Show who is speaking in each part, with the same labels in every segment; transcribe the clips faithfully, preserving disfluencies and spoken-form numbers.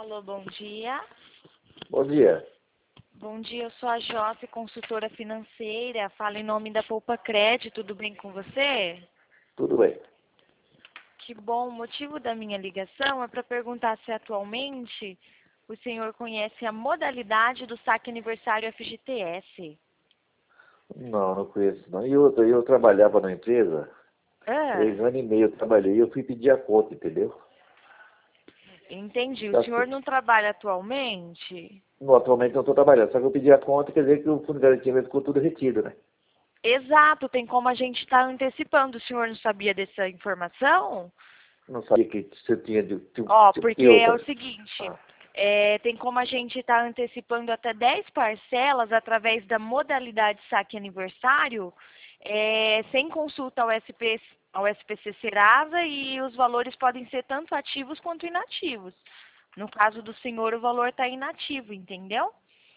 Speaker 1: Alô, bom dia.
Speaker 2: Bom dia.
Speaker 1: Bom dia, eu sou a Josi, consultora financeira. Falo em nome da Poupa Crédito, tudo bem com você?
Speaker 2: Tudo bem.
Speaker 1: Que bom, o motivo da minha ligação é para perguntar se atualmente o senhor conhece a modalidade do saque aniversário F G T S.
Speaker 2: Não, não conheço não. E outra, eu trabalhava na empresa,
Speaker 1: Ah,
Speaker 2: três anos e meio eu trabalhei e eu fui pedir a conta, entendeu?
Speaker 1: entendi. O
Speaker 2: Tá
Speaker 1: senhor
Speaker 2: certo.
Speaker 1: não trabalha atualmente?
Speaker 2: Não, atualmente não estou trabalhando, só que eu pedi a conta, quer dizer que o fundo de garantia ficou tudo retido, né?
Speaker 1: Exato, tem como a gente estar antecipando. O senhor não sabia dessa informação?
Speaker 2: Não sabia que você tinha de... de-
Speaker 1: Ó,
Speaker 2: de-
Speaker 1: porque
Speaker 2: e
Speaker 1: é o
Speaker 2: outra.
Speaker 1: seguinte,
Speaker 2: Ah,
Speaker 1: é, tem como a gente estar antecipando até dez parcelas através da modalidade saque aniversário, é, sem consulta ao S P, ao S P C Serasa, e os valores podem ser tanto ativos quanto inativos. No caso do senhor, o valor está inativo, entendeu?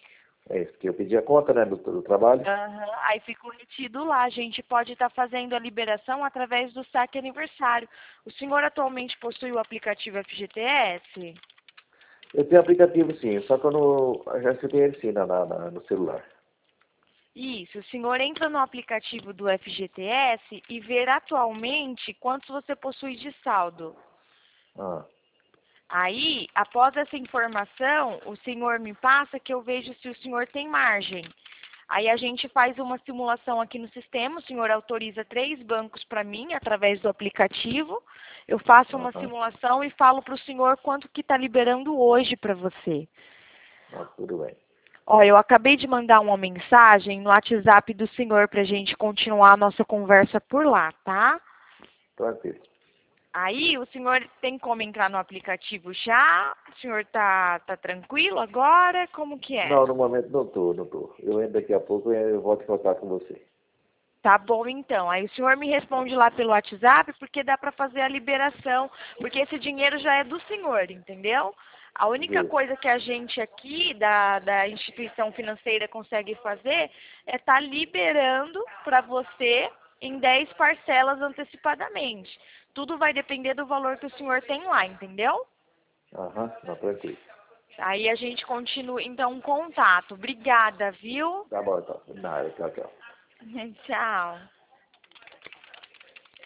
Speaker 2: é isso, que eu pedi a conta, né, do, do trabalho.
Speaker 1: Aham, aí ficou retido lá. A gente pode estar fazendo a liberação através do saque aniversário. O senhor atualmente possui o aplicativo F G T S?
Speaker 2: Eu tenho aplicativo sim, só que eu não... Já você tem ele sim na, na- na- no celular.
Speaker 1: Isso, o senhor entra no aplicativo do F G T S e ver atualmente quantos você possui de saldo.
Speaker 2: Ah,
Speaker 1: Aí, após essa informação, o senhor me passa que eu vejo se o senhor tem margem. Aí a gente faz uma simulação aqui no sistema, o senhor autoriza três bancos para mim através do aplicativo. Eu faço uma
Speaker 2: aham.
Speaker 1: simulação e falo para o senhor quanto que está liberando hoje para você.
Speaker 2: Ah, tudo bem.
Speaker 1: Ó, eu acabei de mandar uma mensagem no WhatsApp do senhor para a gente continuar a nossa conversa por lá, tá?
Speaker 2: Tranquilo.
Speaker 1: Aí o senhor tem como entrar no aplicativo já? O senhor tá, tá tranquilo agora? Como que é?
Speaker 2: Não, no momento não estou, não estou. Eu entro daqui a pouco e eu volto em contato com você.
Speaker 1: Tá bom então. Aí o senhor me responde lá pelo WhatsApp porque dá para fazer a liberação, porque esse dinheiro já é do senhor, entendeu? A única
Speaker 2: Viu?
Speaker 1: coisa que a gente aqui da, da instituição financeira consegue fazer é estar tá liberando para você em dez parcelas antecipadamente. Tudo vai depender do valor que o senhor tem lá, entendeu?
Speaker 2: Aham, não, tranquilo.
Speaker 1: Aí a gente continua então um contato. Obrigada, viu?
Speaker 2: Tá bom, então. Nada, tchau, tchau.
Speaker 1: Tchau.